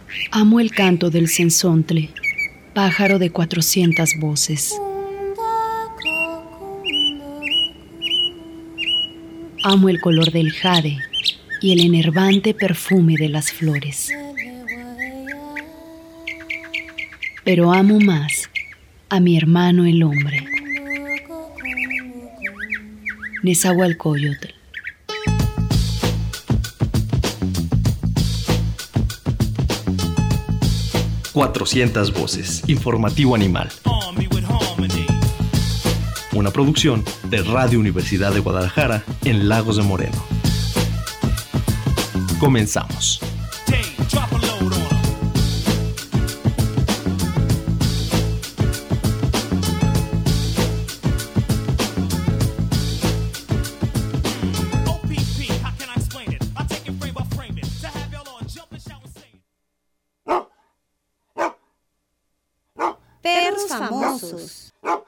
Amo el canto del cenzontle, pájaro de 400 voces. Amo el color del jade y el enervante perfume de las flores. Pero amo más a mi hermano el hombre. Nezahualcóyotl. Cuatrocientas voces. Informativo animal. Una producción de Radio Universidad de Guadalajara en Lagos de Moreno. Comenzamos. Perros famosos.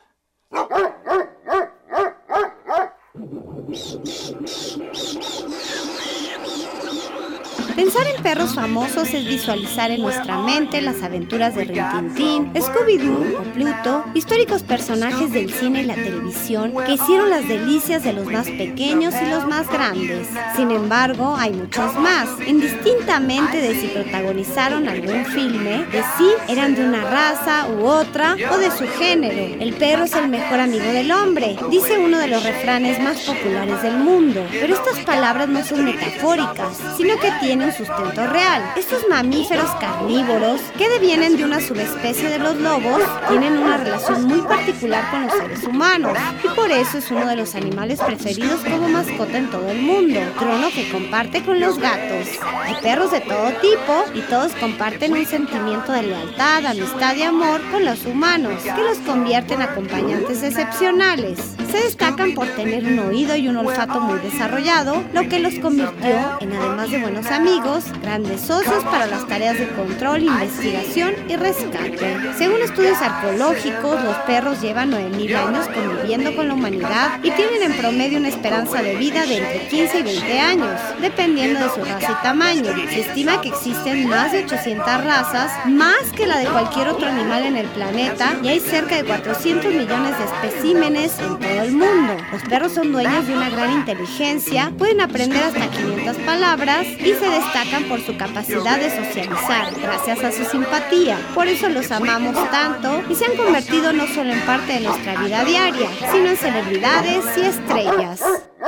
Pensar en perros famosos es visualizar en nuestra mente las aventuras de Rin Tin Tin, Scooby-Doo o Pluto, históricos personajes del cine y la televisión que hicieron las delicias de los más pequeños y los más grandes. Sin embargo, hay muchos más, indistintamente de si protagonizaron algún filme, de si eran de una raza u otra o de su género. El perro es el mejor amigo del hombre, dice uno de los refranes más populares del mundo. Pero estas palabras no son metafóricas, sino que tienen un sustento real. Estos mamíferos carnívoros, que devienen de una subespecie de los lobos, tienen una relación muy particular con los seres humanos y por eso es uno de los animales preferidos como mascota en todo el mundo, trono que comparte con los gatos. Hay perros de todo tipo y todos comparten un sentimiento de lealtad, amistad y amor con los humanos, que los convierte en acompañantes excepcionales. Se destacan por tener un oído y un olfato muy desarrollado, lo que los convirtió en, además de buenos amigos, grandes socios para las tareas de control, investigación y rescate. Según estudios arqueológicos, los perros llevan 9.000 años conviviendo con la humanidad y tienen en promedio una esperanza de vida de entre 15 y 20 años, dependiendo de su raza y tamaño. Se estima que existen más de 800 razas, más que la de cualquier otro animal en el planeta, y hay cerca de 400 millones de especímenes en todo el mundo. Los perros son dueños de una gran inteligencia, pueden aprender hasta 500 palabras y se destacan por su capacidad de socializar, gracias a su simpatía. Por eso los amamos tanto y se han convertido no solo en parte de nuestra vida diaria, sino en celebridades y estrellas.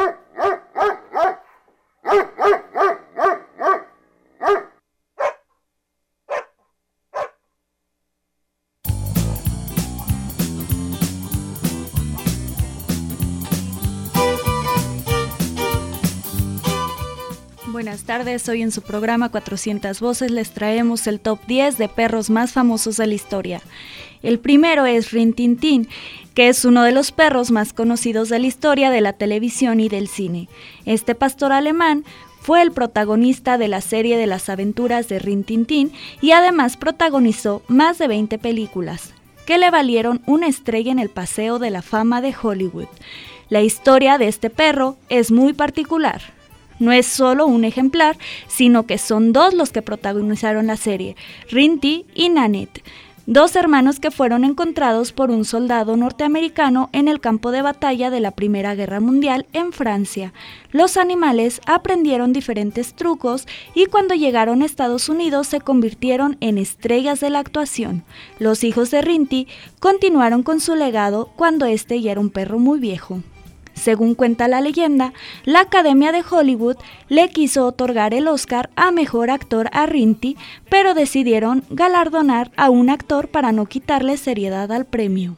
Buenas tardes, hoy en su programa 400 Voces les traemos el top 10 de perros más famosos de la historia. El primero es Rin Tin Tin, que es uno de los perros más conocidos de la historia de la televisión y del cine. Este pastor alemán fue el protagonista de la serie de las aventuras de Rin Tin Tin y además protagonizó más de 20 películas, que le valieron una estrella en el Paseo de la Fama de Hollywood. La historia de este perro es muy particular. No es solo un ejemplar, sino que son dos los que protagonizaron la serie, Rinty y Nanette, dos hermanos que fueron encontrados por un soldado norteamericano en el campo de batalla de la Primera Guerra Mundial en Francia. Los animales aprendieron diferentes trucos y cuando llegaron a Estados Unidos se convirtieron en estrellas de la actuación. Los hijos de Rinty continuaron con su legado cuando este ya era un perro muy viejo. Según cuenta la leyenda, la Academia de Hollywood le quiso otorgar el Oscar a Mejor Actor a Rinty, pero decidieron galardonar a un actor para no quitarle seriedad al premio.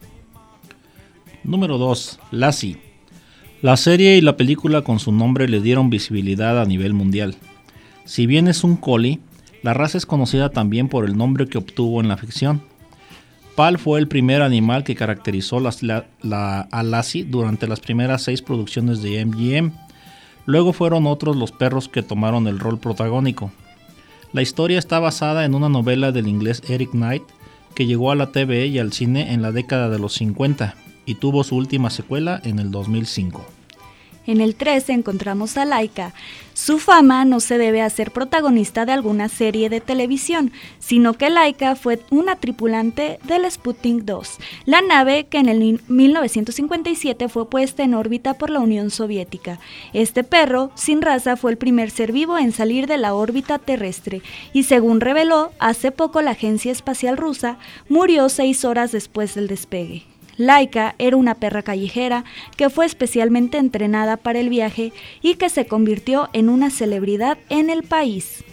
Número 2. Lassie. La serie y la película con su nombre le dieron visibilidad a nivel mundial. Si bien es un collie, la raza es conocida también por el nombre que obtuvo en la ficción. Pal fue el primer animal que caracterizó a Lassie durante las primeras 6 producciones de MGM. Luego fueron otros los perros que tomaron el rol protagónico. La historia está basada en una novela del inglés Eric Knight que llegó a la TV y al cine en la década de los 50 y tuvo su última secuela en el 2005. En el 13 encontramos a Laika. Su fama no se debe a ser protagonista de alguna serie de televisión, sino que Laika fue una tripulante del Sputnik 2, la nave que en el 1957 fue puesta en órbita por la Unión Soviética. Este perro, sin raza, fue el primer ser vivo en salir de la órbita terrestre y, según reveló hace poco la Agencia Espacial Rusa, murió 6 horas después del despegue. Laika era una perra callejera que fue especialmente entrenada para el viaje y que se convirtió en una celebridad en el país.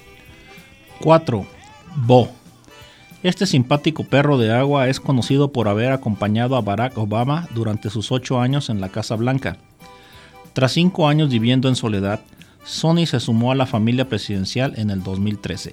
4. Bo. Este simpático perro de agua es conocido por haber acompañado a Barack Obama durante sus 8 años en la Casa Blanca. Tras 5 años viviendo en soledad, Sonny se sumó a la familia presidencial en el 2013.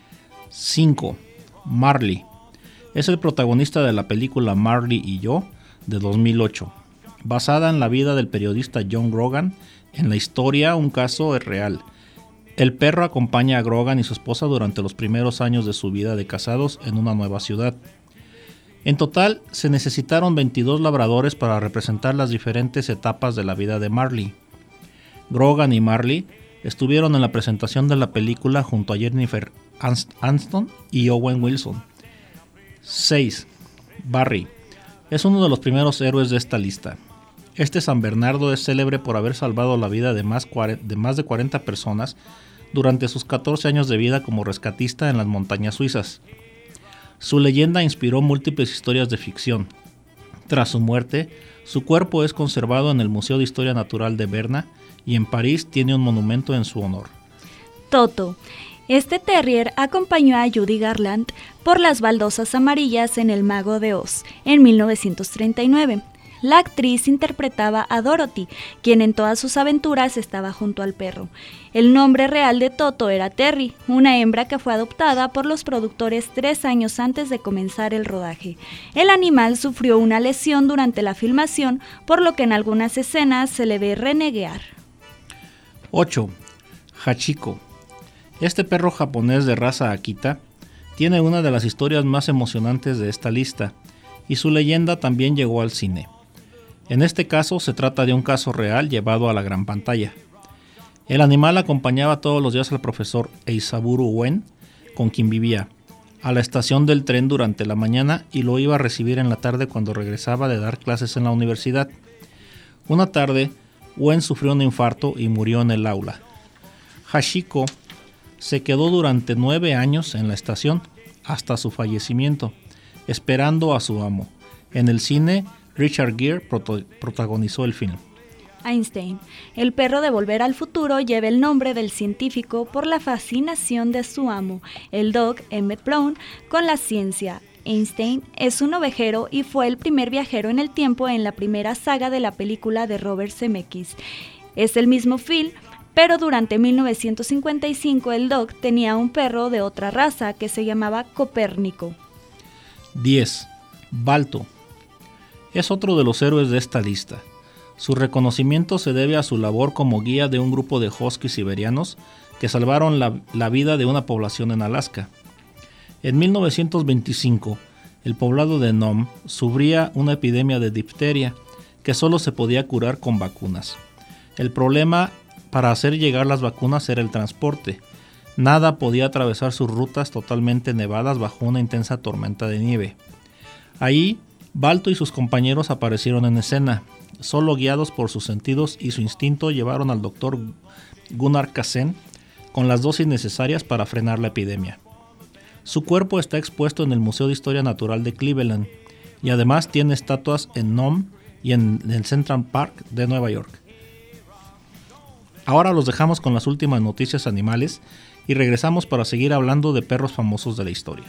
5. Marley. Es el protagonista de la película Marley y yo, de 2008, basada en la vida del periodista John Grogan. En la historia, un caso es real. El perro acompaña a Grogan y su esposa durante los primeros años de su vida de casados en una nueva ciudad. En total, se necesitaron 22 labradores para representar las diferentes etapas de la vida de Marley. Grogan y Marley estuvieron en la presentación de la película junto a Jennifer Aniston y Owen Wilson. 6. Barry. Es uno de los primeros héroes de esta lista. Este San Bernardo es célebre por haber salvado la vida de más de 40 personas durante sus 14 años de vida como rescatista en las montañas suizas. Su leyenda inspiró múltiples historias de ficción. Tras su muerte, su cuerpo es conservado en el Museo de Historia Natural de Berna y en París tiene un monumento en su honor. Toto. Este terrier acompañó a Judy Garland por las baldosas amarillas en El Mago de Oz en 1939. La actriz interpretaba a Dorothy, quien en todas sus aventuras estaba junto al perro. El nombre real de Toto era Terry, una hembra que fue adoptada por los productores 3 años antes de comenzar el rodaje. El animal sufrió una lesión durante la filmación, por lo que en algunas escenas se le ve reneguear. 8. Hachiko. Este perro japonés de raza Akita tiene una de las historias más emocionantes de esta lista, y su leyenda también llegó al cine. En este caso se trata de un caso real llevado a la gran pantalla. El animal acompañaba todos los días al profesor Eisaburo Uen, con quien vivía, a la estación del tren durante la mañana y lo iba a recibir en la tarde cuando regresaba de dar clases en la universidad. Una tarde, Uen sufrió un infarto y murió en el aula. Hachiko se quedó durante 9 años en la estación, hasta su fallecimiento, esperando a su amo. En el cine, Richard Gere protagonizó el film. Einstein. El perro de Volver al Futuro lleva el nombre del científico por la fascinación de su amo, el Doc Emmett Brown, con la ciencia. Einstein es un ovejero y fue el primer viajero en el tiempo en la primera saga de la película de Robert Zemeckis. Es el mismo Phil, pero durante 1955 el Doc tenía un perro de otra raza que se llamaba Copérnico. 10. Balto. Es otro de los héroes de esta lista. Su reconocimiento se debe a su labor como guía de un grupo de huskies siberianos que salvaron la vida de una población en Alaska. En 1925, el poblado de Nome sufría una epidemia de difteria que solo se podía curar con vacunas. El problema para hacer llegar las vacunas era el transporte. Nada podía atravesar sus rutas totalmente nevadas bajo una intensa tormenta de nieve. Ahí, Balto y sus compañeros aparecieron en escena. Solo guiados por sus sentidos y su instinto llevaron al doctor Gunnar Kassen con las dosis necesarias para frenar la epidemia. Su cuerpo está expuesto en el Museo de Historia Natural de Cleveland y además tiene estatuas en Nome y en el Central Park de Nueva York. Ahora los dejamos con las últimas noticias animales y regresamos para seguir hablando de perros famosos de la historia.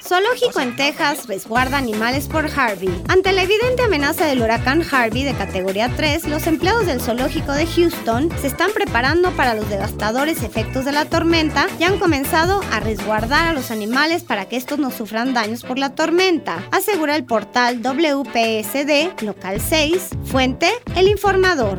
Zoológico en Texas resguarda animales por Harvey. Ante la evidente amenaza del huracán Harvey de categoría 3, los empleados del zoológico de Houston se están preparando para los devastadores efectos de la tormenta y han comenzado a resguardar a los animales para que estos no sufran daños por la tormenta, asegura el portal WPSD Local 6, fuente El Informador.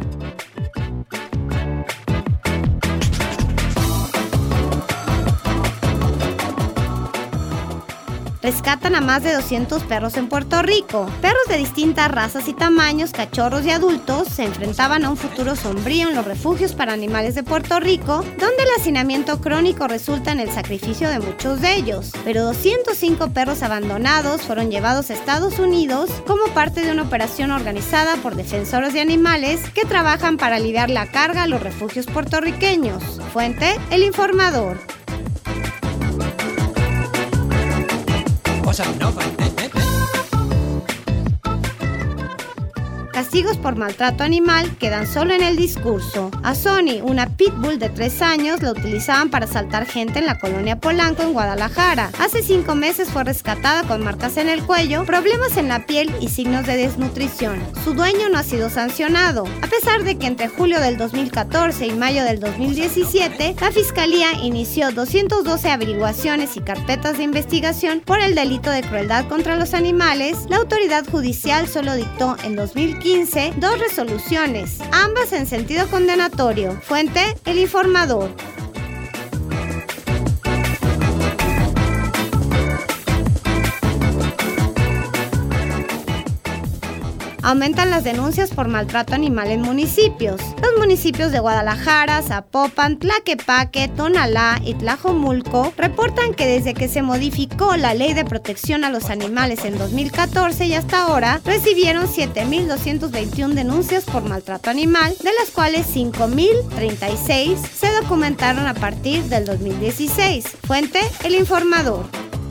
Rescatan a más de 200 perros en Puerto Rico. Perros de distintas razas y tamaños, cachorros y adultos, se enfrentaban a un futuro sombrío en los refugios para animales de Puerto Rico, donde el hacinamiento crónico resulta en el sacrificio de muchos de ellos. Pero 205 perros abandonados fueron llevados a Estados Unidos como parte de una operación organizada por defensores de animales que trabajan para aliviar la carga a los refugios puertorriqueños. Fuente El Informador. Castigos por maltrato animal quedan solo en el discurso. A Sony, una pitbull de 3 años, la utilizaban para asaltar gente en la colonia Polanco en Guadalajara. Hace 5 meses fue rescatada con marcas en el cuello, problemas en la piel y signos de desnutrición. Su dueño no ha sido sancionado, a pesar de que entre julio del 2014 y mayo del 2017, la Fiscalía inició 212 averiguaciones y carpetas de investigación por el delito de crueldad contra los animales. La autoridad judicial solo dictó en 2015 2 resoluciones, ambas en sentido condenatorio. Fuente El Informador. Aumentan las denuncias por maltrato animal en municipios. Los municipios de Guadalajara, Zapopan, Tlaquepaque, Tonalá y Tlajomulco reportan que desde que se modificó la Ley de Protección a los Animales en 2014 y hasta ahora, recibieron 7,221 denuncias por maltrato animal, de las cuales 5,036 se documentaron a partir del 2016. Fuente El Informador.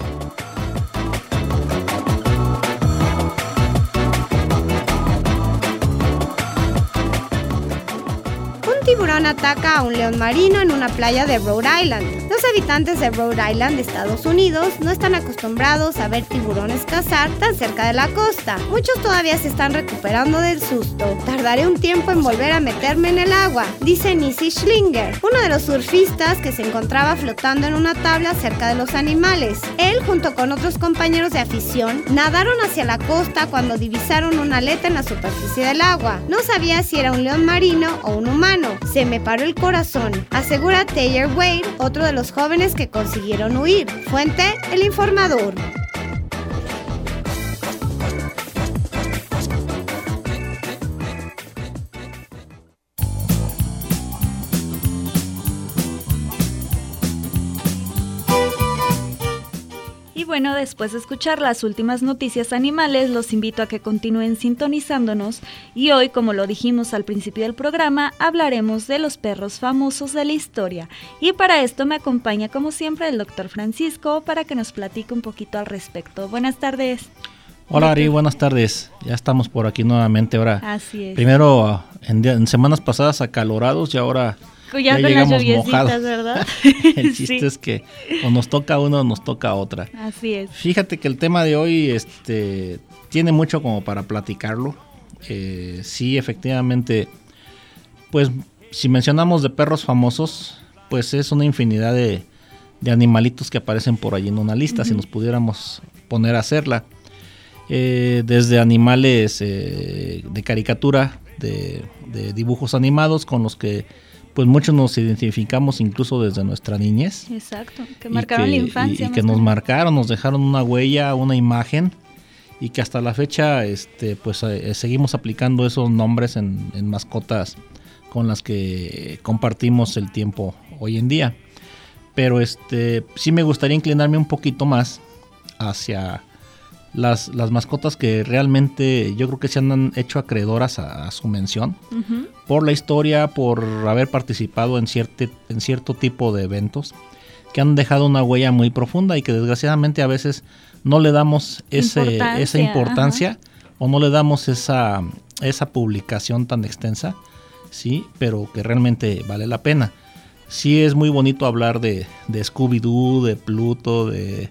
Un tiburón ataca a un león marino en una playa de Rhode Island. Los habitantes de Rhode Island, Estados Unidos, no están acostumbrados a ver tiburones cazar tan cerca de la costa. Muchos todavía se están recuperando del susto. Tardaré un tiempo en volver a meterme en el agua, dice Nisi Schlinger, uno de los surfistas que se encontraba flotando en una tabla cerca de los animales. Él, junto con otros compañeros de afición, nadaron hacia la costa cuando divisaron una aleta en la superficie del agua. No sabía si era un león marino o un humano. Se me paró el corazón, asegura Taylor Wade, otro de los jóvenes que consiguieron huir. Fuente El Informador. Bueno, después de escuchar las últimas noticias animales, los invito a que continúen sintonizándonos y hoy, como lo dijimos al principio del programa, hablaremos de los perros famosos de la historia. Y para esto me acompaña, como siempre, el Dr. Francisco para que nos platique un poquito al respecto. Buenas tardes. Hola Ari, buenas tardes. Ya estamos por aquí nuevamente ahora. Así es. Primero en semanas pasadas acalorados y ahora ya con llegamos las lluviecitas, mojados. ¿verdad? El chiste Sí. es que o nos toca a uno o nos toca a otra. Así es. Fíjate que el tema de hoy tiene mucho como para platicarlo. Sí, efectivamente, pues si mencionamos de perros famosos, pues es una infinidad de animalitos que aparecen por allí en una lista, si nos pudiéramos poner a hacerla. Desde animales de caricatura, de dibujos animados con los que pues muchos nos identificamos incluso desde nuestra niñez. Exacto, que marcaron la infancia. Y que nos marcaron, nos dejaron una huella, una imagen, y que hasta la fecha seguimos aplicando esos nombres en mascotas con las que compartimos el tiempo hoy en día. Pero sí me gustaría inclinarme un poquito más hacia las mascotas que realmente yo creo que se han hecho acreedoras a su mención, por la historia, por haber participado en cierto tipo de eventos que han dejado una huella muy profunda y que desgraciadamente a veces no le damos esa importancia o no le damos esa publicación tan extensa, sí, pero que realmente vale la pena. Sí, es muy bonito hablar de Scooby-Doo, de Pluto, de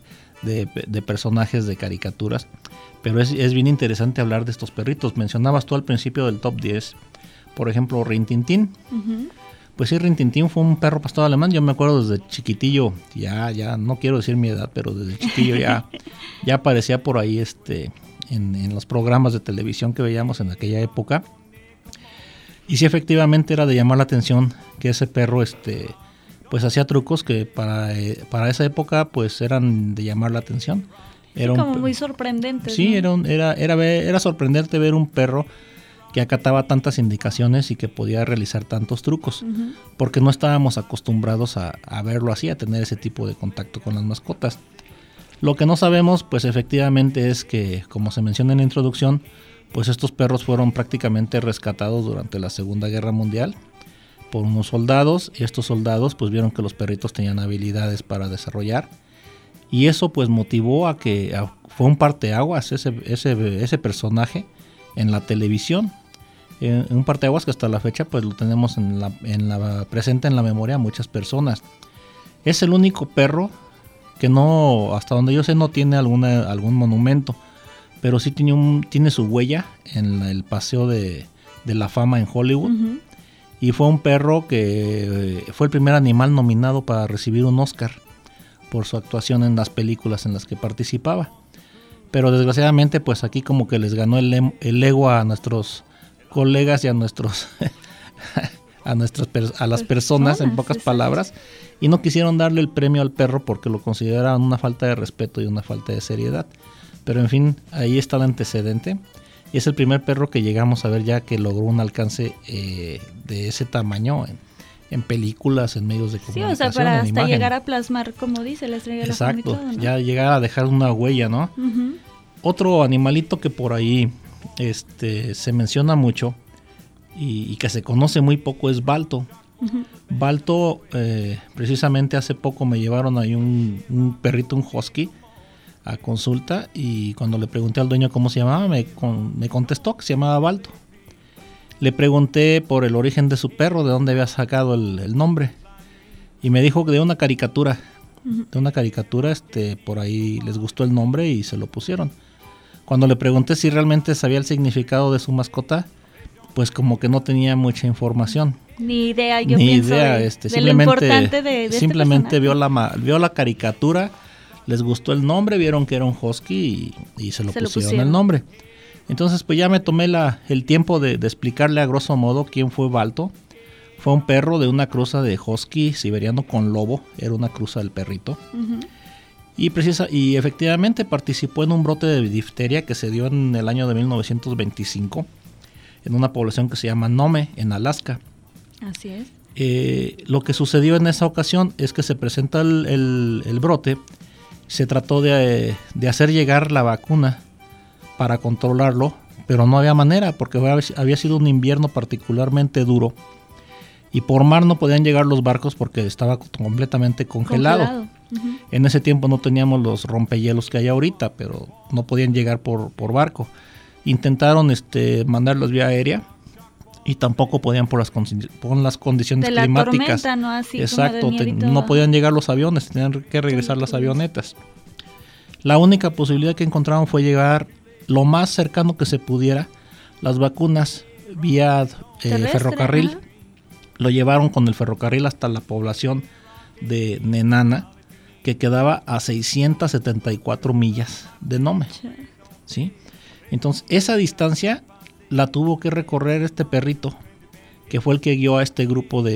de personajes de caricaturas. Pero es bien interesante hablar de estos perritos. Mencionabas tú al principio del top 10, por ejemplo, Rin Tin Tin. Uh-huh. Pues sí, Rin Tin Tin fue un perro pastor alemán. Yo me acuerdo desde chiquitillo, ya no quiero decir mi edad, pero desde chiquillo ya aparecía por ahí en los programas de televisión que veíamos en aquella época. Y sí, efectivamente era de llamar la atención que ese perro pues hacía trucos que para esa época pues eran de llamar la atención. Era como muy sorprendente. Sí, ¿no? Era sorprendente ver un perro que acataba tantas indicaciones y que podía realizar tantos trucos, uh-huh. porque no estábamos acostumbrados a verlo así, a tener ese tipo de contacto con las mascotas. Lo que no sabemos, pues efectivamente es que, como se menciona en la introducción, pues estos perros fueron prácticamente rescatados durante la Segunda Guerra Mundial por unos soldados, y estos soldados pues vieron que los perritos tenían habilidades para desarrollar, y eso pues motivó a que fue un parteaguas ese personaje en la televisión. Un parteaguas que hasta la fecha pues lo tenemos presente en la memoria a muchas personas. Es el único perro que no, hasta donde yo sé, no tiene algún monumento, pero sí tiene su huella en el Paseo de la Fama en Hollywood. Uh-huh. Y fue un perro que fue el primer animal nominado para recibir un Oscar por su actuación en las películas en las que participaba. Pero desgraciadamente pues aquí como que les ganó el ego a nuestros colegas y a las personas, en pocas palabras, y no quisieron darle el premio al perro porque lo consideraban una falta de respeto y una falta de seriedad. Pero en fin, ahí está el antecedente, y es el primer perro que llegamos a ver ya que logró un alcance de ese tamaño en películas, en medios de comunicación. Sí, o sea, para hasta imagen. Llegar a plasmar, como dice, la estrella de la fama y todo, ¿no? Ya llegar a dejar una huella, ¿no? Uh-huh. Otro animalito que por ahí se menciona mucho y que se conoce muy poco es Balto. Uh-huh. Balto, precisamente hace poco me llevaron ahí un perrito, un husky, a consulta, y cuando le pregunté al dueño cómo se llamaba, me contestó que se llamaba Balto. Le pregunté por el origen de su perro, de dónde había sacado el nombre, y me dijo que de una caricatura. Uh-huh. De una caricatura, por ahí les gustó el nombre y se lo pusieron. Cuando le pregunté si realmente sabía el significado de su mascota, pues como que no tenía mucha información. Ni idea, yo pienso de lo importante de simplemente vio la caricatura, les gustó el nombre, vieron que era un husky y se lo pusieron el nombre. Entonces pues ya me tomé el tiempo de explicarle a grosso modo quién fue Balto. Fue un perro de una cruza de husky siberiano con lobo, era una cruza del perrito. Uh-huh. Y efectivamente participó en un brote de difteria que se dio en el año de 1925 en una población que se llama Nome, en Alaska. Así es. Lo que sucedió en esa ocasión es que se presenta el brote. Se trató de hacer llegar la vacuna para controlarlo, pero no había manera porque había sido un invierno particularmente duro y por mar no podían llegar los barcos porque estaba completamente congelado. Uh-huh. En ese tiempo no teníamos los rompehielos que hay ahorita, pero no podían llegar por barco. Intentaron mandarlos vía aérea y tampoco podían por las condiciones de la climáticas. Tormenta, ¿no? Así exacto, como de no podían llegar los aviones, tenían que regresar las avionetas. La única posibilidad que encontraron fue llegar lo más cercano que se pudiera las vacunas vía ferrocarril. ¿No? Lo llevaron con el ferrocarril hasta la población de Nenana, que quedaba a 674 millas de Nome. ¿Sí? Entonces, esa distancia la tuvo que recorrer este perrito, que fue el que guió a este grupo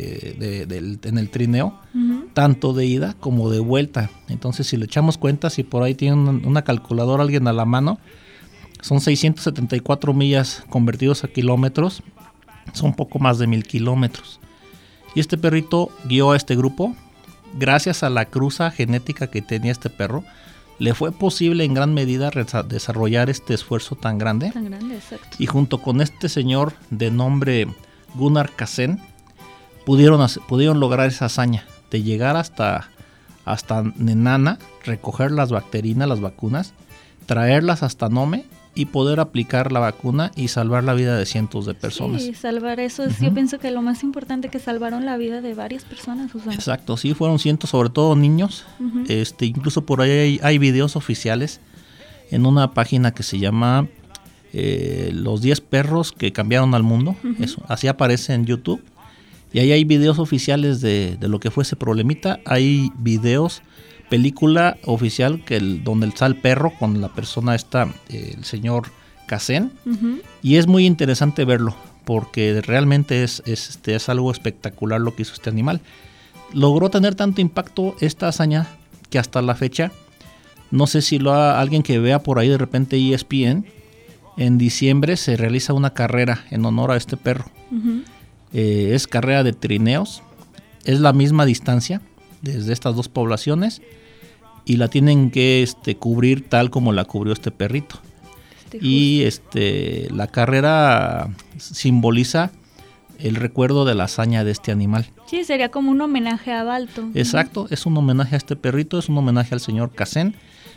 en el trineo, uh-huh. tanto de ida como de vuelta. Entonces, si le echamos cuenta, si por ahí tiene una calculadora alguien a la mano, son 674 millas convertidos a kilómetros, son poco más de 1000 kilómetros. Y este perrito guió a este grupo. Gracias a la cruza genética que tenía este perro, le fue posible en gran medida desarrollar este esfuerzo tan grande. Tan grande, exacto. Y junto con este señor de nombre Gunnar Kassen, pudieron lograr esa hazaña de llegar hasta Nenana, recoger las bacterinas, las vacunas, traerlas hasta Nome y poder aplicar la vacuna y salvar la vida de cientos de personas. Sí, salvar eso es, yo pienso que lo más importante, que salvaron la vida de varias personas. Exacto, sí, fueron cientos, sobre todo niños. Incluso por ahí hay videos oficiales en una página que se llama Los 10 perros que cambiaron al mundo. Eso, así aparece en YouTube. Y ahí hay videos oficiales de lo que fue ese problemita. Hay videos, película oficial donde está el perro con la persona esta, el señor Kacen. Y es muy interesante verlo, porque realmente es algo espectacular lo que hizo este animal. Logró tener tanto impacto esta hazaña que hasta la fecha, no sé si alguien que vea por ahí de repente ESPN, en diciembre se realiza una carrera en honor a este perro. Es carrera de trineos, es la misma distancia desde estas dos poblaciones y la tienen que cubrir tal como la cubrió este perrito. Y la carrera simboliza el recuerdo de la hazaña de este animal. Sí, sería como un homenaje a Balto. Exacto, es un homenaje a este perrito, es un homenaje al señor Kacen.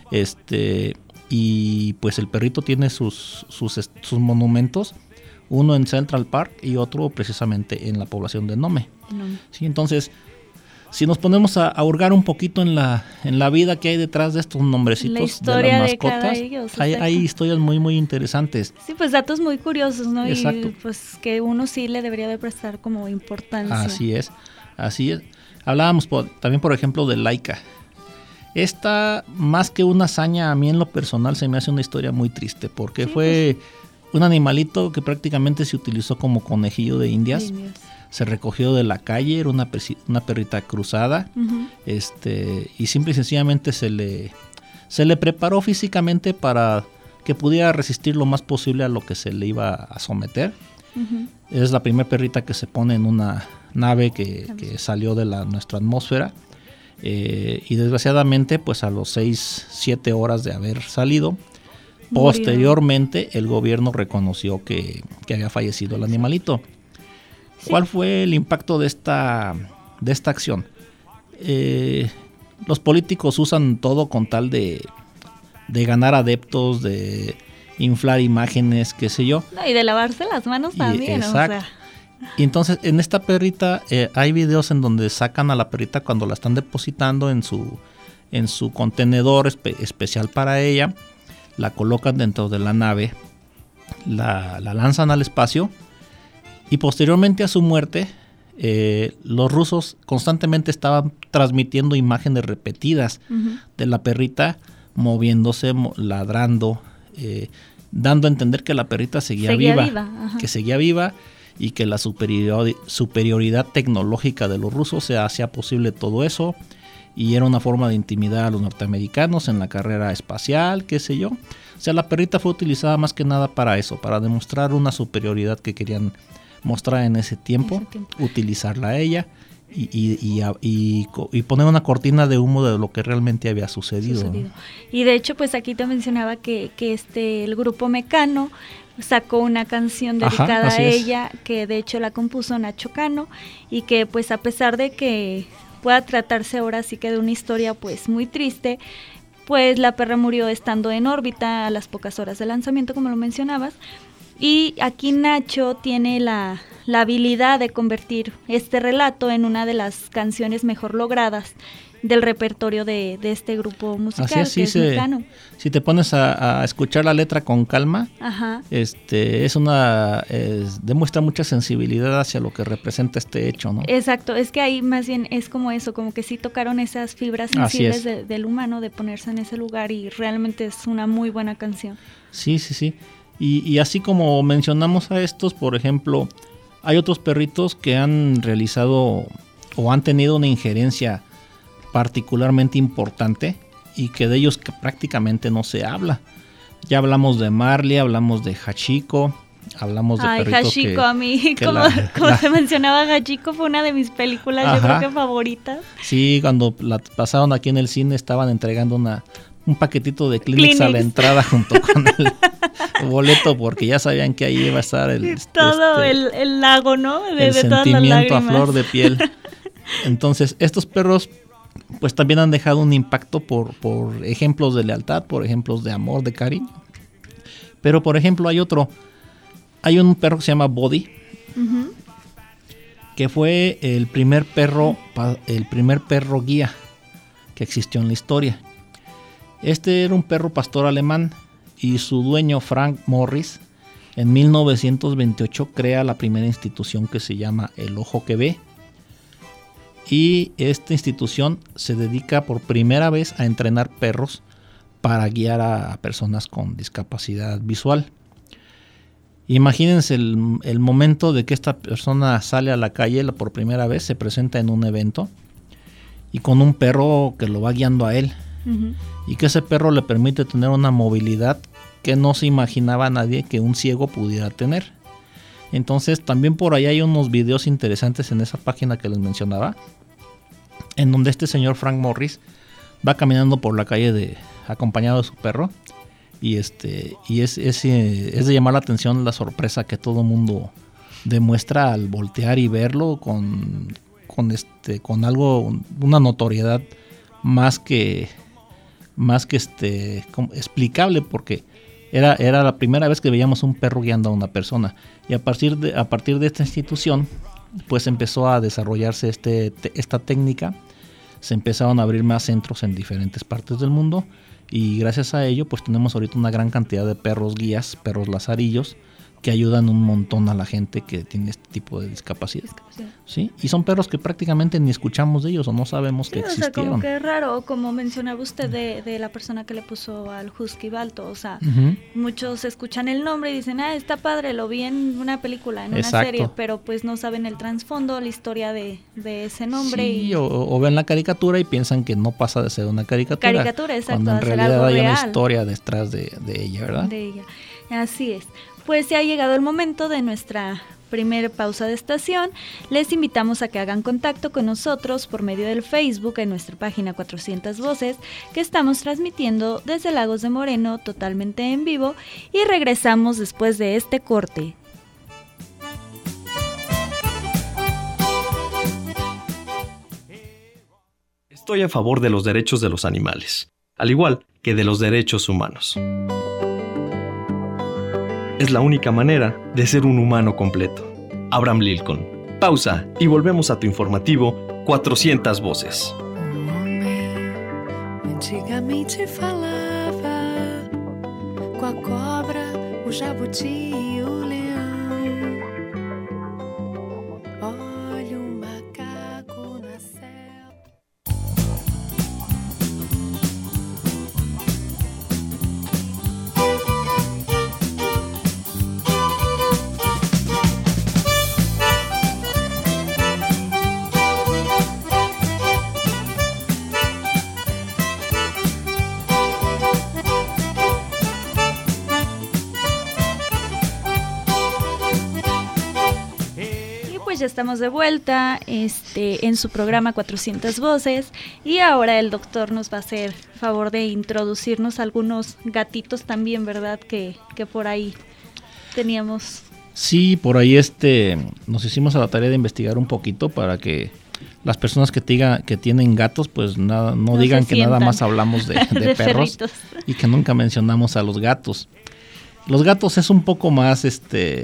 Y pues el perrito tiene sus monumentos, uno en Central Park y otro precisamente en la población de Nome. Sí, entonces, si nos ponemos a hurgar un poquito en la vida que hay detrás de estos nombrecitos de las mascotas, hay historias muy muy interesantes. Sí, pues datos muy curiosos, ¿no? Exacto. Y pues que uno sí le debería de prestar como importancia. Así es. Hablábamos también, por ejemplo, de Laika. Esta, más que una hazaña, a mí en lo personal se me hace una historia muy triste, porque fue un animalito que prácticamente se utilizó como conejillo de indias. Se recogió de la calle, era una perrita cruzada, y simple y sencillamente se le preparó físicamente para que pudiera resistir lo más posible a lo que se le iba a someter. Es la primera perrita que se pone en una nave que salió de nuestra atmósfera, y desgraciadamente pues a los 6-7 horas de haber salido, posteriormente el gobierno reconoció que había fallecido el animalito. ¿Cuál fue el impacto de esta acción? Los políticos usan todo con tal de ganar adeptos, de inflar imágenes, qué sé yo. No, y de lavarse las manos también. Exacto. Y entonces en esta perrita hay videos en donde sacan a la perrita cuando la están depositando en su contenedor especial para ella, la colocan dentro de la nave, la lanzan al espacio. Y posteriormente a su muerte, los rusos constantemente estaban transmitiendo imágenes repetidas de la perrita moviéndose, ladrando, dando a entender que la perrita seguía viva, que seguía viva y que la superioridad tecnológica de los rusos se hacía posible todo eso, y era una forma de intimidar a los norteamericanos en la carrera espacial, qué sé yo. O sea, la perrita fue utilizada más que nada para eso, para demostrar una superioridad que querían mostrar en ese tiempo, utilizarla a ella y poner una cortina de humo de lo que realmente había sucedido. ¿No? Y de hecho, pues aquí te mencionaba que el grupo Mecano sacó una canción dedicada a ella, que de hecho la compuso Nacho Cano, y que pues a pesar de que pueda tratarse ahora sí que de una historia pues muy triste, pues la perra murió estando en órbita a las pocas horas de lanzamiento, como lo mencionabas. Y aquí Nacho tiene la habilidad de convertir este relato en una de las canciones mejor logradas del repertorio de este grupo musical. Así es, Mecano. Si te pones a escuchar la letra con calma, demuestra mucha sensibilidad hacia lo que representa este hecho, ¿no? Exacto, es que ahí más bien es como eso, como que sí tocaron esas fibras sensibles del humano, de ponerse en ese lugar, y realmente es una muy buena canción. Sí. Y así como mencionamos a estos, por ejemplo, hay otros perritos que han realizado o han tenido una injerencia particularmente importante y que de ellos prácticamente no se habla. Ya hablamos de Marley, hablamos de Hachiko, hablamos de perritos Hachiko, a mí, como se mencionaba, Hachiko fue una de mis películas, yo creo que favoritas. Sí, cuando la pasaron aquí en el cine estaban entregando un paquetito de Kleenex a la entrada junto con el boleto, porque ya sabían que ahí iba a estar el lago, ¿no? El sentimiento a flor de piel. Entonces, estos perros pues también han dejado un impacto por ejemplos de lealtad, por ejemplos de amor, de cariño. Pero por ejemplo hay un perro que se llama Buddy, que fue el primer perro guía que existió en la historia. Este era un perro pastor alemán y su dueño Frank Morris en 1928 crea la primera institución que se llama El Ojo que Ve, y esta institución se dedica por primera vez a entrenar perros para guiar a personas con discapacidad visual. Imagínense el momento de que esta persona sale a la calle por primera vez, se presenta en un evento y con un perro que lo va guiando a él, y que ese perro le permite tener una movilidad que no se imaginaba nadie que un ciego pudiera tener. Entonces también por ahí hay unos videos interesantes en esa página que les mencionaba, en donde este señor Frank Morris va caminando por la calle acompañado de su perro. Y es de llamar la atención la sorpresa que todo mundo demuestra al voltear y verlo con algo, una notoriedad más que explicable, porque era la primera vez que veíamos un perro guiando a una persona. Y a partir de esta institución, pues empezó a desarrollarse esta técnica. Se empezaron a abrir más centros en diferentes partes del mundo. Y gracias a ello, pues tenemos ahorita una gran cantidad de perros guías, perros lazarillos, que ayudan un montón a la gente que tiene este tipo de discapacidad. ¿Sí? Y son perros que prácticamente ni escuchamos de ellos o no sabemos que existieron. O sea, como que es raro, como mencionaba usted de la persona que le puso al husky balto. O sea, muchos escuchan el nombre y dicen, está padre, lo vi en una película, en una serie, pero pues no saben el trasfondo, la historia de ese nombre. Sí, o ven la caricatura y piensan que no pasa de ser una caricatura. Exacto. Cuando en realidad hay una historia detrás de ella, ¿verdad? De ella, así es. Pues ya ha llegado el momento de nuestra primera pausa de estación. Les invitamos a que hagan contacto con nosotros por medio del Facebook en nuestra página 400 Voces, que estamos transmitiendo desde Lagos de Moreno totalmente en vivo, y regresamos después de este corte. Estoy a favor de los derechos de los animales, al igual que de los derechos humanos. Es la única manera de ser un humano completo. Abraham Lincoln. Pausa y volvemos a tu informativo 400 Voces. Um homem antigamente falava com a cobra, o jabuti e o leão. Olha um macaco na selva. Ya estamos de vuelta en su programa 400 Voces, y ahora el doctor nos va a hacer favor de introducirnos algunos gatitos también, ¿verdad? Que por ahí teníamos. Sí, por ahí nos hicimos a la tarea de investigar un poquito para que las personas que tienen gatos pues no digan que nada más hablamos de perros y que nunca mencionamos a los gatos. Los gatos es un poco más es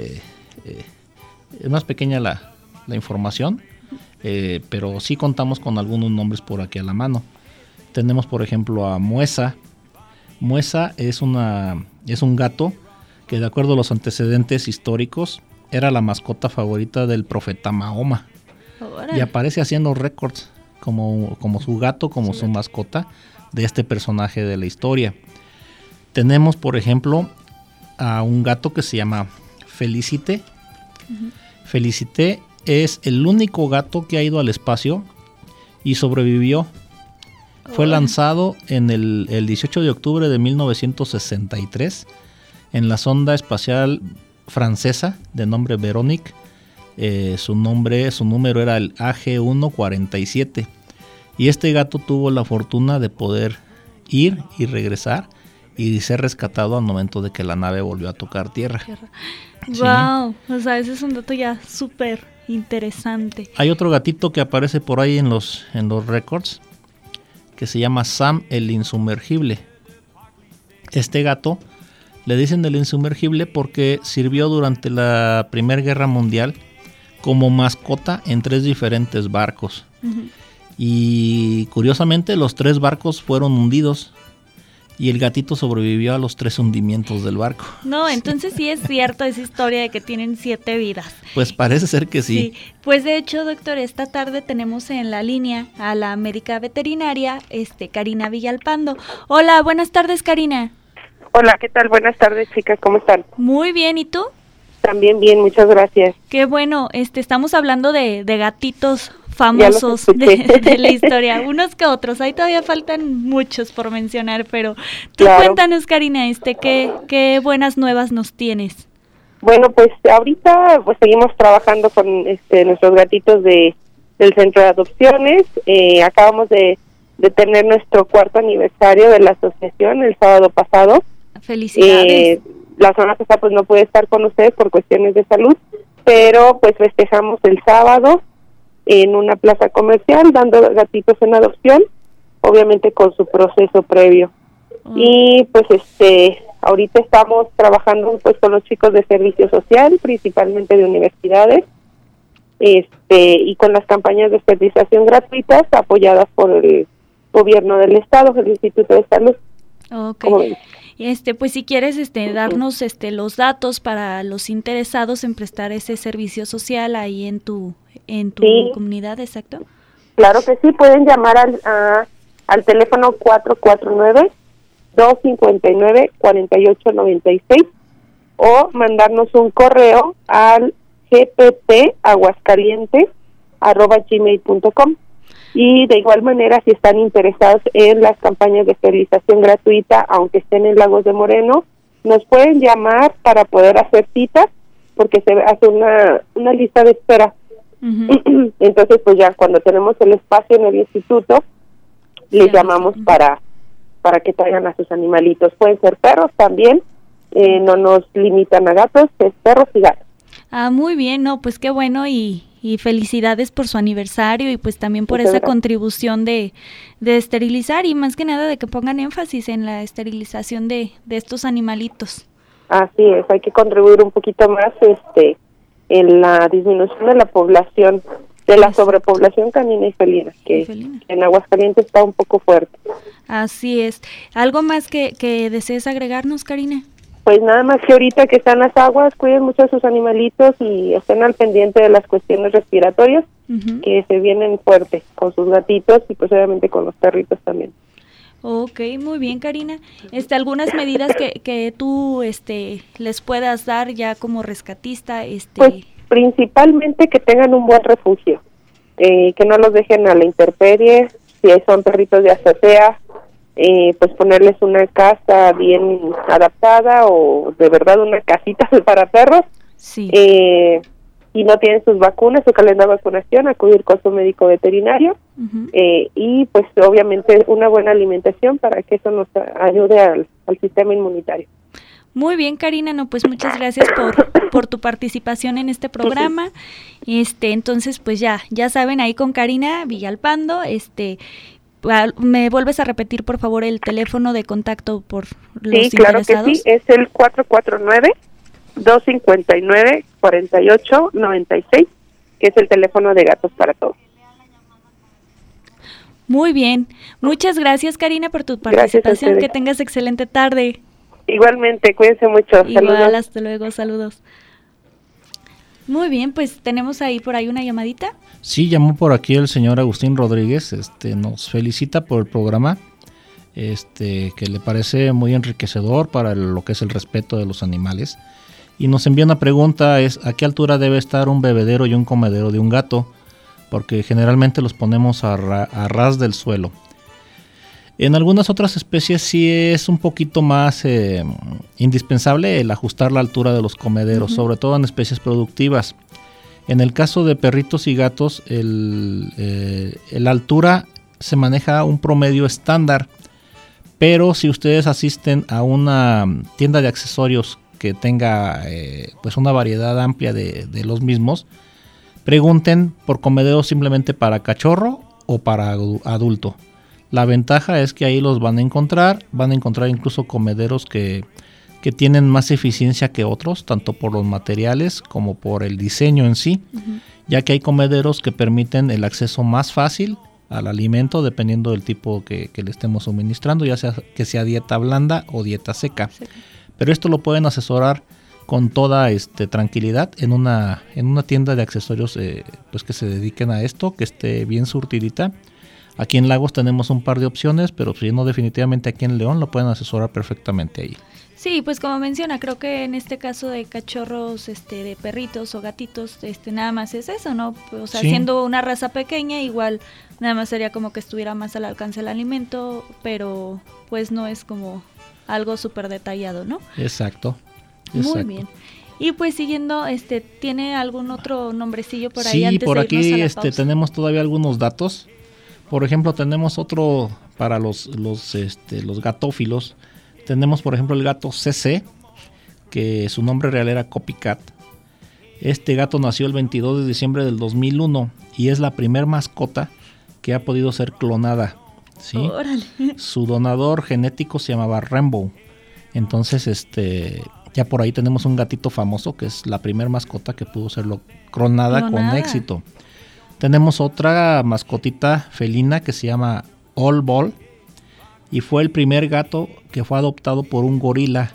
más pequeña la información, pero sí contamos con algunos nombres por aquí a la mano. Tenemos por ejemplo a Muesa. Muesa es un gato que, de acuerdo a los antecedentes históricos, era la mascota favorita del profeta Mahoma. Y aparece haciendo récords como su gato, como su mascota de este personaje de la historia. Tenemos por ejemplo a un gato que se llama Felicité. Felicité es el único gato que ha ido al espacio y sobrevivió. Fue lanzado en el 18 de octubre de 1963 en la sonda espacial francesa de nombre Véronique. Su número era el AG-147. Y este gato tuvo la fortuna de poder ir y regresar y ser rescatado al momento de que la nave volvió a tocar tierra. Wow, sí. O sea, ese es un dato ya súper interesante. Hay otro gatito que aparece por ahí en los récords que se llama Sam el Insumergible. Este gato Le dicen el insumergible porque sirvió durante la Primera Guerra Mundial como mascota en 3 diferentes barcos. Uh-huh. Y curiosamente los 3 barcos fueron hundidos y el gatito sobrevivió a los 3 hundimientos del barco. No, entonces sí es cierto esa historia de que tienen 7 vidas. Pues parece ser que sí. Pues de hecho, doctor, esta tarde tenemos en la línea a la médica veterinaria, Karina Villalpando. Hola, buenas tardes, Karina. Hola, ¿qué tal? Buenas tardes, chicas, ¿cómo están? Muy bien, ¿y tú? También bien, muchas gracias. Qué bueno, estamos hablando de gatitos famosos de la historia, unos que otros, ahí todavía faltan muchos por mencionar, pero tú cuéntanos, Karina, qué buenas nuevas nos tienes. Bueno, pues ahorita pues seguimos trabajando con nuestros gatitos del centro de adopciones. Acabamos de tener nuestro 4º aniversario de la asociación el sábado pasado. Felicidades. La semana pasada pues no pude estar con ustedes por cuestiones de salud, pero pues festejamos el sábado en una plaza comercial dando gatitos en adopción, obviamente con su proceso previo. Y pues ahorita estamos trabajando pues con los chicos de servicio social, principalmente de universidades, y con las campañas de esterilización gratuitas apoyadas por el gobierno del estado, el Instituto de Salud. Okay. Pues si quieres darnos los datos para los interesados en prestar ese servicio social ahí en tu sí. comunidad, exacto. Claro que sí, pueden llamar al teléfono 449-259-4896 o mandarnos un correo al gptaguascalientes@gmail.com. Y de igual manera, si están interesados en las campañas de esterilización gratuita, aunque estén en Lagos de Moreno, nos pueden llamar para poder hacer citas, porque se hace una lista de espera. Uh-huh. Entonces, pues ya cuando tenemos el espacio en el instituto, les llamamos para que traigan a sus animalitos. Pueden ser perros también, no nos limitan a gatos, es perros y gatos. Ah, muy bien, no, pues qué bueno y felicidades por su aniversario y pues también por esa contribución de esterilizar y más que nada de que pongan énfasis en la esterilización de estos animalitos. Así es, hay que contribuir un poquito más en la disminución de la población, de la sobrepoblación canina y felina, que en Aguascalientes está un poco fuerte. Así es. ¿Algo más que desees agregarnos, Karina? Pues nada más que ahorita que están las aguas, cuiden mucho a sus animalitos y estén al pendiente de las cuestiones respiratorias, uh-huh, que se vienen fuertes con sus gatitos y pues obviamente con los perritos también. Ok, muy bien, Karina. ¿Algunas medidas que tú les puedas dar ya como rescatista? Pues principalmente que tengan un buen refugio, que no los dejen a la intemperie, si son perritos de azotea, pues ponerles una casa bien adaptada o de verdad una casita para perros. Sí. Si no tienen sus vacunas, su calendario de vacunación, acudir con su médico veterinario, uh-huh, y pues obviamente una buena alimentación para que eso nos ayude al sistema inmunitario. Muy bien, Karina, no, pues muchas gracias por tu participación en este programa. Entonces pues ya saben, ahí con Karina Villalpando, ¿me vuelves a repetir, por favor, el teléfono de contacto por los interesados? Sí, claro que sí, es el 449-259-4896, que es el teléfono de Gatos para Todos. Muy bien, muchas gracias, Karina, por tu participación, que tengas excelente tarde. Igualmente, cuídense mucho. Igual, saludos. Hasta luego, saludos. Muy bien, pues tenemos ahí por ahí una llamadita. Sí, llamó por aquí el señor Agustín Rodríguez, nos felicita por el programa, que le parece muy enriquecedor para lo que es el respeto de los animales, y nos envía una pregunta, ¿a qué altura debe estar un bebedero y un comedero de un gato? Porque generalmente los ponemos a ras del suelo. En algunas otras especies sí es un poquito más indispensable el ajustar la altura de los comederos, uh-huh, sobre todo en especies productivas. En el caso de perritos y gatos, la altura se maneja un promedio estándar, pero si ustedes asisten a una tienda de accesorios que tenga pues una variedad amplia de los mismos, pregunten por comederos simplemente para cachorro o para adulto. La ventaja es que ahí los van a encontrar incluso comederos que que tienen más eficiencia que otros, tanto por los materiales como por el diseño en sí, ya que hay comederos que permiten el acceso más fácil al alimento dependiendo del tipo que le estemos suministrando, ya sea que sea dieta blanda o dieta seca. Pero esto lo pueden asesorar con toda tranquilidad en una tienda de accesorios pues que se dediquen a esto, que esté bien surtidita. Aquí en Lagos tenemos un par de opciones, pero si no, definitivamente aquí en León lo pueden asesorar perfectamente ahí. Sí, pues como menciona, creo que en este caso de cachorros, de perritos o gatitos, nada más es eso, ¿no? O sea, Sí. siendo una raza pequeña, igual nada más sería como que estuviera más al alcance el alimento, pero pues no es como algo súper detallado, ¿no? Exacto. Muy bien. Y pues siguiendo, ¿tiene algún otro nombrecillo por ahí Sí, antes por de irnos aquí a la pausa? tenemos todavía algunos datos. Por ejemplo, tenemos otro para los gatófilos. Tenemos, por ejemplo, el gato CC, que su nombre real era Copycat. Este gato nació el 22 de diciembre del 2001 y es la primer mascota que ha podido ser clonada, ¿sí? Órale. Su donador genético se llamaba Rainbow. Entonces, ya por ahí tenemos un gatito famoso que es la primer mascota que pudo ser clonada con éxito. Tenemos otra mascotita felina que se llama All Ball y fue el primer gato que fue adoptado por un gorila.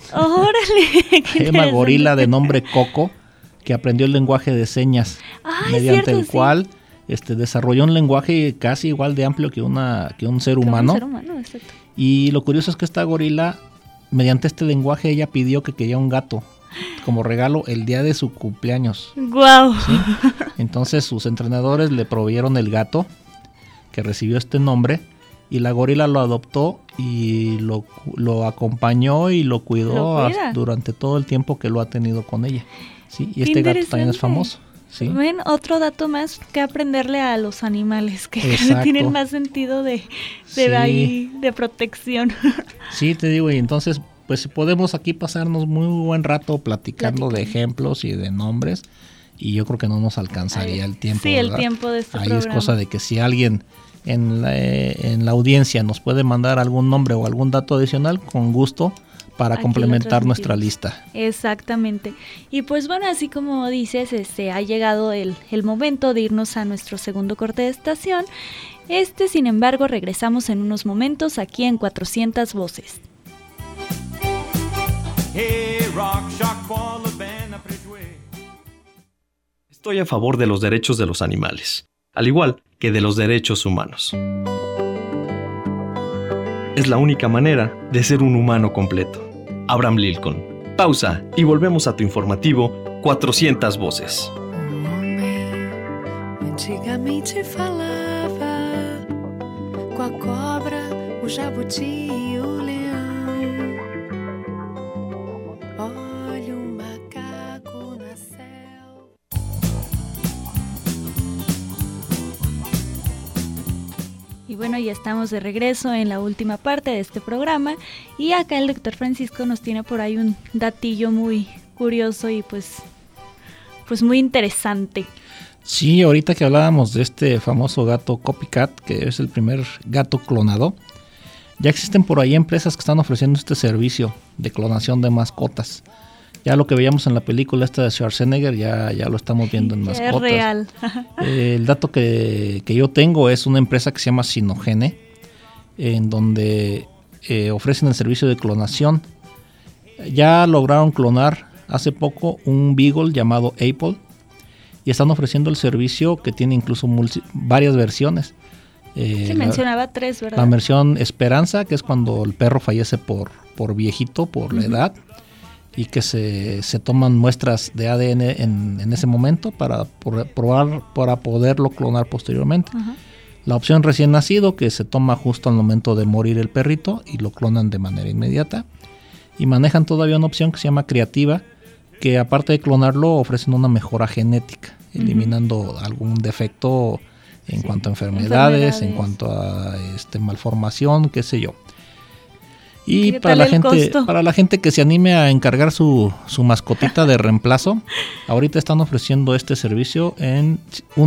¡Órale! Se llama gorila de nombre Coco, que aprendió el lenguaje de señas, mediante el cual desarrolló un lenguaje casi igual de amplio que un ser humano. Exacto. Y lo curioso es que esta gorila, mediante este lenguaje, ella pidió que quería un gato como regalo el día de su cumpleaños. ¡Guau! ¿Sí? Entonces sus entrenadores le proveyeron el gato que recibió este nombre y la gorila lo adoptó y lo acompañó y lo cuidó durante todo el tiempo que lo ha tenido con ella. ¿Sí? Y este gato también es famoso. ¿Sí? Ven, otro dato más que aprenderle a los animales que tienen más sentido de protección. Sí, te digo, y entonces pues podemos aquí pasarnos muy buen rato platicando de ejemplos y de nombres y yo creo que no nos alcanzaría el tiempo. Sí, ¿verdad? el tiempo de este Ahí programa. es cosa de que si alguien en la audiencia nos puede mandar algún nombre o algún dato adicional, con gusto, para Aquí complementar nuestra lista. Exactamente. Y pues bueno, así como dices, ha llegado el momento de irnos a nuestro segundo corte de estación. Sin embargo, regresamos en unos momentos aquí en 400 Voces. Estoy a favor de los derechos de los animales, al igual que de los derechos humanos. Es la única manera de ser un humano completo. Abraham Lincoln. Pausa y volvemos a tu informativo 400 Voces. Antigamente falava com a cobra, o jabuti e o leão. Olha macaco na selva. Y bueno, ya estamos de regreso en la última parte de este programa y acá el doctor Francisco nos tiene por ahí un datillo muy curioso y pues muy interesante. Sí, ahorita que hablábamos de este famoso gato Copycat, que es el primer gato clonado, ya existen por ahí empresas que están ofreciendo este servicio de clonación de mascotas. Ya lo que veíamos en la película esta de Schwarzenegger, ya lo estamos viendo en mascotas. Es real. El dato que yo tengo es una empresa que se llama Sinogene, en donde ofrecen el servicio de clonación. Ya lograron clonar hace poco un beagle llamado Apple y están ofreciendo el servicio que tiene incluso varias versiones. Mencionaba 3, ¿verdad? La versión Esperanza, que es cuando el perro fallece por viejito, por la edad, y que se toman muestras de ADN en ese momento para poderlo clonar posteriormente. La opción recién nacido, que se toma justo al momento de morir el perrito y lo clonan de manera inmediata. Y manejan todavía una opción que se llama Creativa, que aparte de clonarlo ofrecen una mejora genética, eliminando algún defecto en cuanto a enfermedades, en cuanto a malformación, qué sé yo. Y ¿Qué tal el costo? para la gente que se anime a encargar su mascotita de reemplazo, ahorita están ofreciendo este servicio en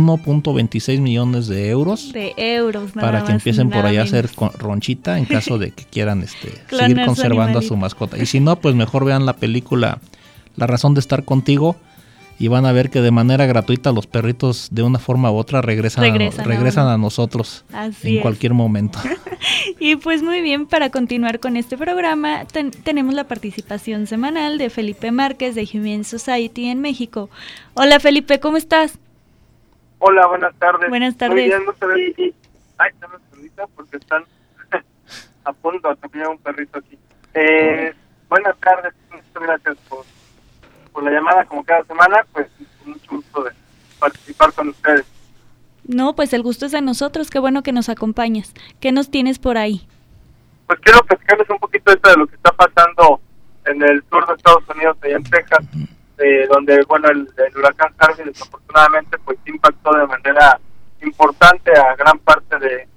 1.26 millones de euros. De euros, nada para que más, empiecen por nada ahí a menos. hacer ronchita en caso de que quieran Clonar seguir su conservando a su animalito. mascota. Y si no, pues mejor vean la película La razón de estar contigo y van a ver que de manera gratuita los perritos de una forma u otra regresan a nosotros Así en es. cualquier momento. Y pues muy bien, para continuar con este programa, tenemos la participación semanal de Felipe Márquez de Humane Society en México. Hola Felipe, ¿cómo estás? Hola, buenas tardes. Buenas tardes. Muy bien, muchas gracias. Ay, dame un segundito porque están a punto de atropellar un perrito aquí. Buenas tardes, muchas gracias por la llamada como cada semana, pues con mucho gusto de participar con ustedes. No, pues el gusto es de nosotros, qué bueno que nos acompañas. ¿Qué nos tienes por ahí? Pues quiero platicarles un poquito de lo que está pasando en el sur de Estados Unidos, allá en Texas, donde, bueno, el huracán Harvey desafortunadamente pues impactó de manera importante a gran parte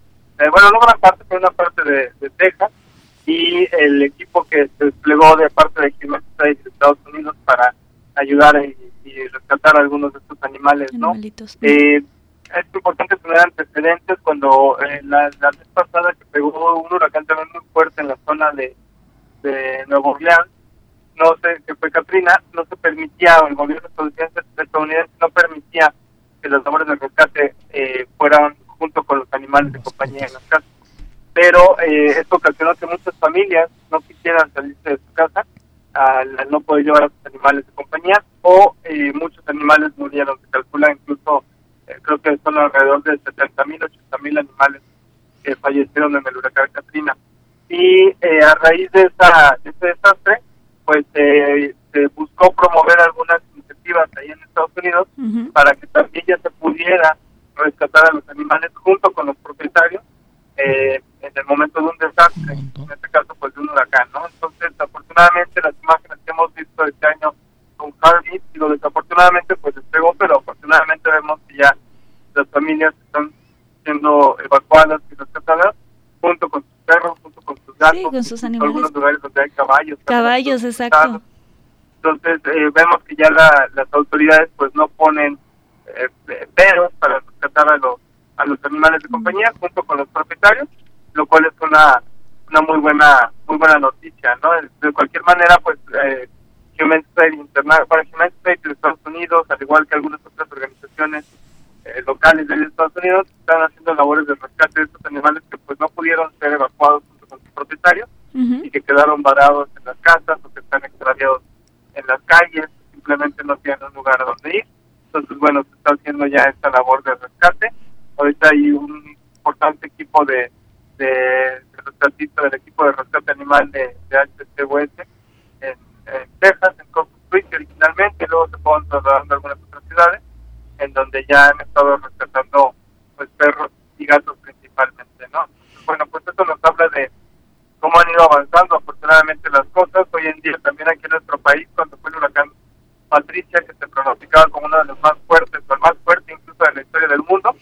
no gran parte, pero una parte de Texas, y el equipo que se desplegó de parte de Humane Society de Estados Unidos para ayudar y rescatar a algunos de estos animales, ¿no? Animalitos. Es importante tener antecedentes cuando la vez pasada que pegó un huracán también muy fuerte en la zona de Nueva Orleans, que fue Katrina, no se permitía, o el gobierno estadounidense no permitía que las labores de rescate fueran junto con los animales de compañía en las casas. Pero esto ocasionó que muchas familias no quisieran salirse de su casa al no poder llevar a sus animales de compañía, o muchos animales murieron. Se calcula incluso, creo que son alrededor de 70,000, 80,000 animales que fallecieron en el huracán Katrina. Y a raíz de ese desastre, pues se buscó promover algunas iniciativas ahí en Estados Unidos para que también ya se pudiera rescatar a los animales junto con los propietarios en el momento de un desastre, en este caso pues de un huracán, ¿no? Entonces, afortunadamente las imágenes que hemos visto este año con Harvey, desafortunadamente pues despegó, pero afortunadamente vemos que ya las familias están siendo evacuadas y rescatadas junto con sus perros, junto con sus gatos, Sí, con sus en animales. algunos lugares donde hay caballos. Caballos, exacto. Entonces vemos que ya las autoridades pues no ponen peros para rescatar a los animales de compañía junto con los propietarios, lo cual es una muy buena noticia, ¿no? De cualquier manera, pues Humane Society de Estados Unidos, al igual que algunas otras organizaciones locales de Estados Unidos, están haciendo labores de rescate de estos animales que pues no pudieron ser evacuados junto con sus propietarios y que quedaron varados en las casas o que están extraviados en las calles, simplemente no tienen un lugar a donde ir. Entonces, bueno, se está haciendo ya esta labor de rescate. Ahorita hay un importante equipo de rescatistas del equipo de rescate animal de HCUS en Texas, en Corpus Christi originalmente, y luego se fueron trasladando a algunas otras ciudades, en donde ya han estado rescatando pues perros y gatos principalmente, ¿no? Bueno, pues esto nos habla de cómo han ido avanzando afortunadamente las cosas. Hoy en día también aquí en nuestro país, cuando fue el huracán Patricia, que se pronosticaba como uno de los más fuertes, o el más fuerte incluso de la historia del mundo,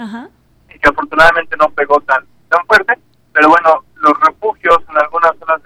y que afortunadamente no pegó tan fuerte, pero bueno, los refugios en algunas zonas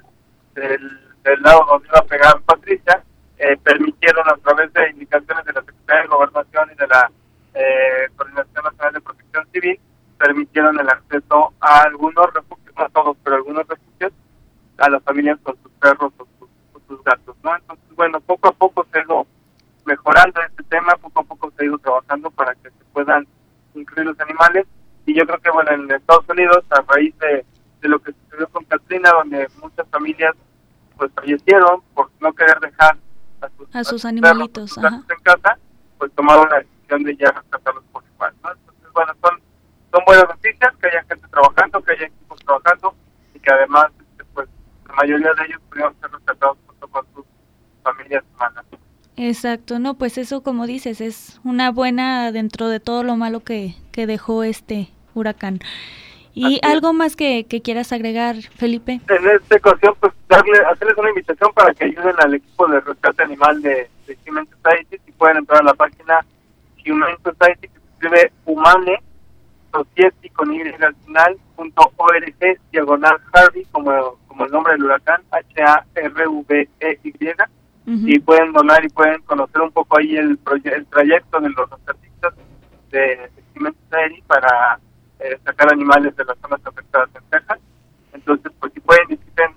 del lado donde iba a pegar Patricia permitieron, a través de indicaciones de la Secretaría de Gobernación y de la Coordinación Nacional de Protección Civil, permitieron el acceso a algunos refugios, no a todos, pero algunos refugios, a las familias con sus perros o sus gatos, ¿no? Entonces, bueno, poco a poco se ha ido mejorando este tema, poco a poco se ha ido trabajando para que se puedan incluir los animales, y yo creo que, bueno, en Estados Unidos, a raíz de lo que sucedió con Katrina, donde muchas familias pues fallecieron por no querer dejar a sus animalitos, perros, a sus gatos en casa, pues tomaron la decisión de ya rescatarlos por igual, ¿no? Entonces, bueno, son buenas noticias que haya gente trabajando, que haya equipos trabajando, y que además pues la mayoría de ellos pudieron ser rescatados junto con sus familias humanas. Exacto, no, pues eso, como dices, es una buena dentro de todo lo malo que dejó este huracán. ¿Y algo más que quieras agregar, Felipe? En esta ocasión, pues hacerles una invitación para que ayuden al equipo de rescate animal de Humane Society. Si pueden entrar a la página Humane Society, que se escribe Humane Society con Y al final, .org/Harvey, como como el nombre del huracán, HARVEY, y pueden donar y pueden conocer un poco ahí el trayecto de los rescatistas de Jiménez Saeri para sacar animales de las zonas afectadas en Texas. Entonces, pues si pueden, visiten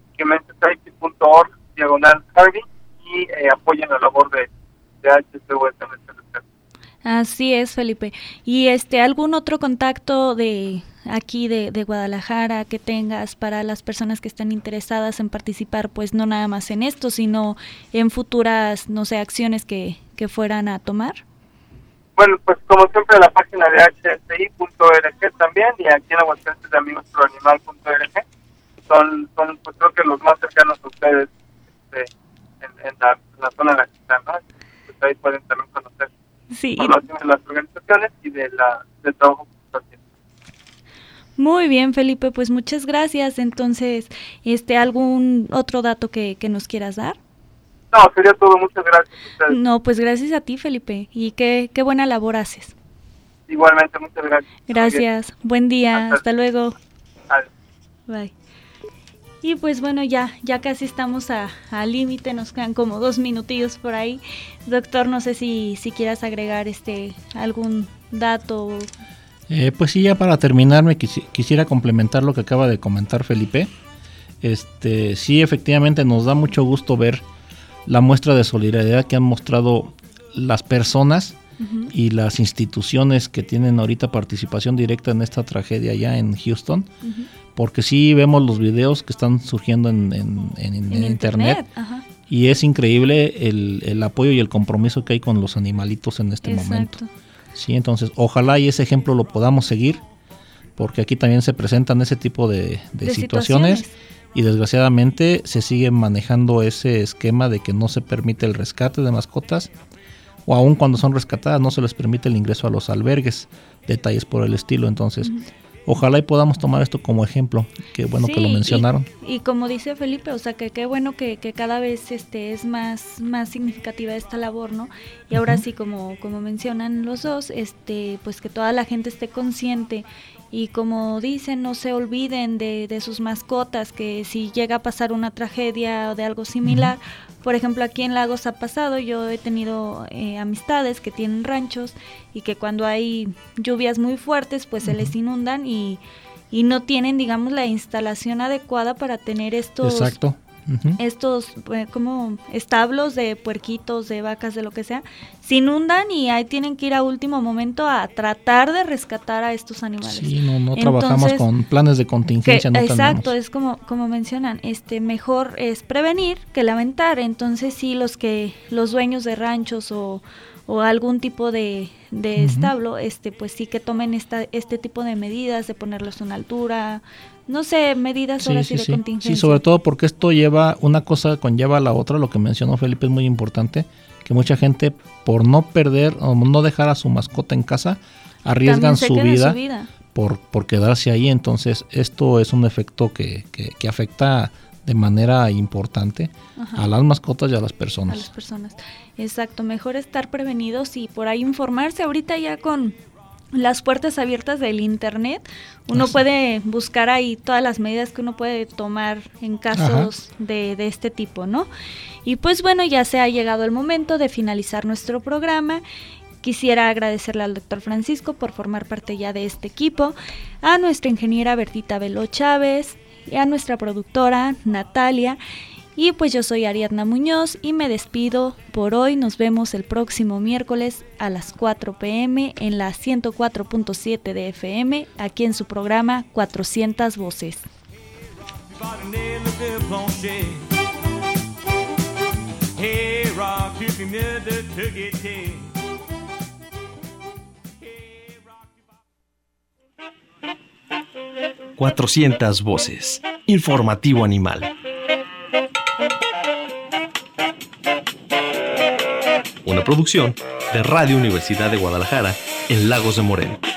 jimenezsaeri.org/Harvey y apoyen la labor de HCUS en este rescate. Así es, Felipe. ¿Y algún otro contacto de aquí de Guadalajara que tengas para las personas que están interesadas en participar, pues no nada más en esto, sino en futuras, no sé, acciones que fueran a tomar? Bueno, pues como siempre la página de hsi.org también, y aquí en Aguascalientes de amigosproanimal.org son pues creo que los más cercanos a ustedes en la zona en la que están, ¿no? Pues ahí pueden también conocer información de las organizaciones y del trabajo que está haciendo. Muy bien, Felipe, pues muchas gracias. Entonces, ¿algún otro dato que nos quieras dar? No, sería todo. Muchas gracias a ustedes. No, pues gracias a ti, Felipe, y qué buena labor haces. Igualmente, muchas gracias. Gracias, buen día, hasta luego. Adiós. Bye. Y pues bueno, ya casi estamos al límite, nos quedan como 2 minutillos por ahí. Doctor, no sé si quieras agregar algún dato. Pues sí, ya para terminar me quisiera complementar lo que acaba de comentar Felipe. Sí, efectivamente nos da mucho gusto ver la muestra de solidaridad que han mostrado las personas y las instituciones que tienen ahorita participación directa en esta tragedia allá en Houston, porque sí vemos los videos que están surgiendo en internet. Y es increíble el apoyo y el compromiso que hay con los animalitos en este momento. Sí, entonces ojalá y ese ejemplo lo podamos seguir, porque aquí también se presentan ese tipo de situaciones. Y desgraciadamente se sigue manejando ese esquema de que no se permite el rescate de mascotas, o aun cuando son rescatadas no se les permite el ingreso a los albergues, detalles por el estilo. Entonces ojalá y podamos tomar esto como ejemplo. Qué bueno que lo mencionaron. Y como dice Felipe, o sea, que qué bueno que cada vez es más significativa esta labor, ¿no? Y ahora sí, como mencionan los dos, pues que toda la gente esté consciente. Y como dicen, no se olviden de sus mascotas, que si llega a pasar una tragedia o de algo similar, por ejemplo, aquí en Lagos ha pasado, yo he tenido amistades que tienen ranchos y que cuando hay lluvias muy fuertes, pues se les inundan y no tienen, digamos, la instalación adecuada para tener estos... Exacto. Estos como establos de puerquitos, de vacas, de lo que sea, se inundan y ahí tienen que ir a último momento a tratar de rescatar a estos animales. Sí, no trabajamos con planes de contingencia. Exacto, es como mencionan, mejor es prevenir que lamentar. Entonces sí, los dueños de ranchos o algún tipo de establo, pues sí que tomen este tipo de medidas, de ponerlos a una altura, no sé, medidas ahora sí de contingencia. Sí, sobre todo porque esto una cosa conlleva a la otra. Lo que mencionó Felipe es muy importante, que mucha gente por no perder o no dejar a su mascota en casa, arriesgan su vida por quedarse ahí. Entonces esto es un efecto que afecta de manera importante a las mascotas y a las personas. A las personas, exacto, mejor estar prevenidos y por ahí informarse. Ahorita ya con las puertas abiertas del internet, uno puede buscar ahí todas las medidas que uno puede tomar en casos de este tipo, ¿no? Y pues bueno, ya se ha llegado el momento de finalizar nuestro programa. Quisiera agradecerle al doctor Francisco por formar parte ya de este equipo, a nuestra ingeniera Bertita Velo Chávez, y a nuestra productora Natalia. Y pues yo soy Ariadna Muñoz y me despido por hoy. Nos vemos el próximo miércoles a las 4 p.m. en la 104.7 de FM, aquí en su programa 400 Voces. ...400 Voces... Informativo Animal. Una producción de Radio Universidad de Guadalajara en Lagos de Moreno.